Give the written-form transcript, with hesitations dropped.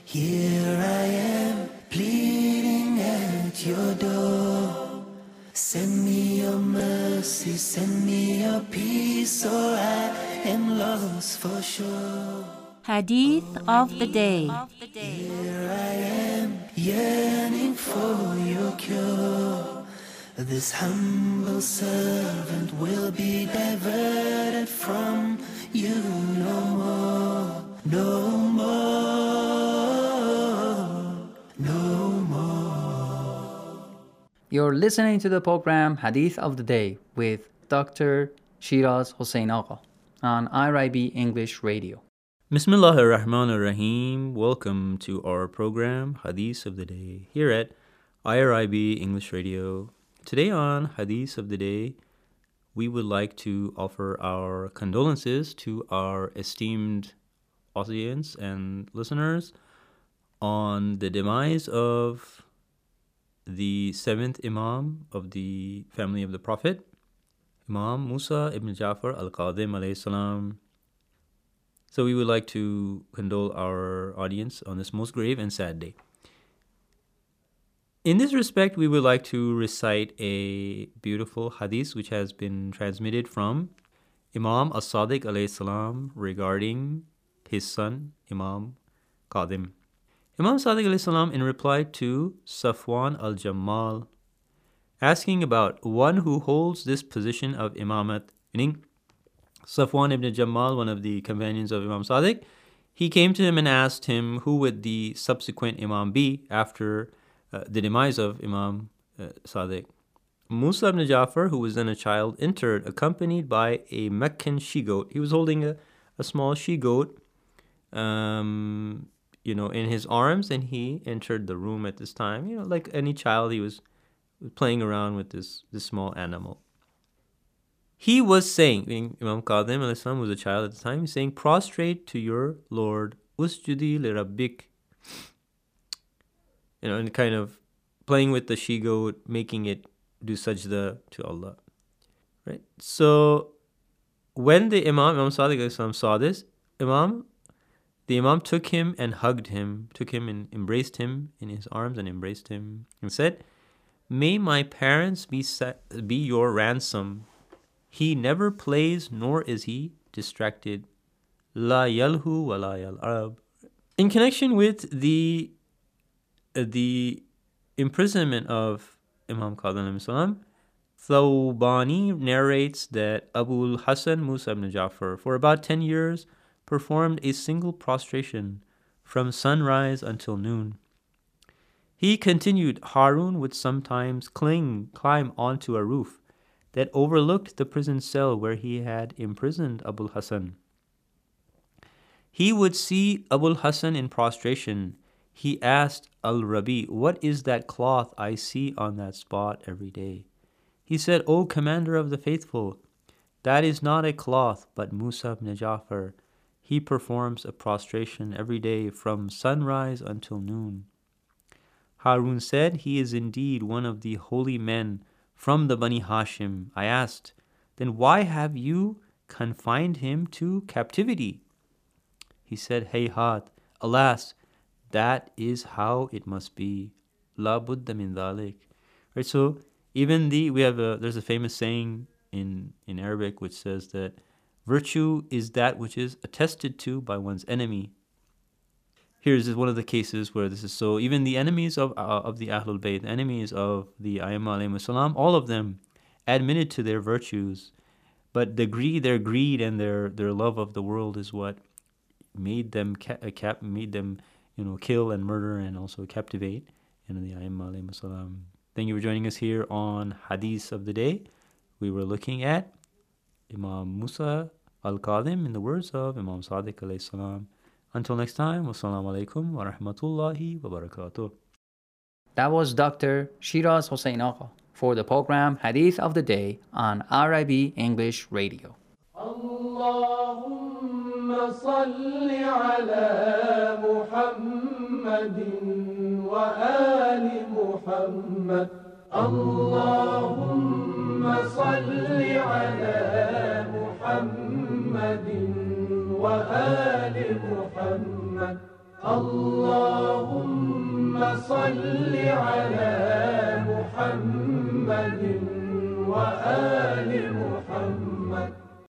Here I am, pleading at your door. Send me your mercy, send me your peace, or I am lost for sure. Hadith of the Day. Here I am, yearning for your cure. This humble servant will be diverted from you no more, no more, no more. You're listening to the program Hadith of the Day with Dr. Shiraz Hossein Agha on IRIB English Radio. Bismillahir Rahmanir Rahim. Welcome to our program Hadith of the Day here at IRIB English Radio. Today on Hadith of the Day, we would like to offer our condolences to our esteemed audience and listeners on the demise of the seventh Imam of the family of the Prophet, Imam Musa ibn Ja'far al-Qadhim alayhi salam. So we would like to condole our audience on this most grave and sad day. In this respect, we would like to recite a beautiful hadith which has been transmitted from Imam as-Sadiq alayhi salam regarding his son, Imam Qadhim. Imam Sadiq alayhi salam, in reply to Safwan al-Jammal, asking about one who holds this position of imamat, meaning Safwan ibn Jammal, one of the companions of Imam Sadiq, he came to him and asked him who would the subsequent Imam be after the demise of Imam Sadiq. Musa ibn Ja'far, who was then a child, entered accompanied by a Meccan she-goat. He was holding a small she-goat in his arms, and he entered the room at this time. Like any child, he was playing around with this small animal. He was saying, Imam Qadhim alayhi salam was a child at the time, he's saying, prostrate to your Lord, usjudi li rabbik. And kind of playing with the she-goat, making it do sajda to Allah. Right? So, when the Imam Sadiq alayhi salam saw this, the Imam took him and hugged him, took him and embraced him in his arms and embraced him and said, may my parents be your ransom. He never plays nor is he distracted. La yalhu wa la yal'ab. In connection with the imprisonment of Imam Qadhim alayhi salam, Thawbani narrates that Abul Hasan Musa ibn Ja'far for about 10 years performed a single prostration from sunrise until noon. He continued, Harun would sometimes climb onto a roof that overlooked the prison cell where he had imprisoned Abul Hasan. He would see Abul Hasan in prostration. He asked Al-Rabi, what is that cloth I see on that spot every day? He said, O Commander of the Faithful, that is not a cloth, but Musa ibn Ja'far. He performs a prostration every day from sunrise until noon. Harun said, he is indeed one of the holy men from the Bani Hashim. I asked, then why have you confined him to captivity? He said, Hayhat, alas, that is how it must be. La budda min dhalik. Right, so even there's a famous saying in Arabic which says that virtue is that which is attested to by one's enemy. Here's one of the cases where this is so. Even the enemies of the Ahlul Bayt, enemies of the Ayyimah alayhimus salam, all of them admitted to their virtues, but their greed and their love of the world is what made them kill and murder and also captivate the Ayyimah alayhimus salam. Thank you for joining us here on Hadith of the Day. We were looking at Imam Musa al-Qadhim in the words of Imam Sadiq alayhi salam. Until next time, wassalamu alaikum wa rahmatullahi wa barakatuh. That was Dr. Shiraz Hossein Agha for the program Hadith of the Day on IRIB English Radio. Allahumma salli ala Muhammadin wa ali Muhammad. Allahumma salli ala Muhammadin وآل محمد اللهم صل على محمد وآل محمد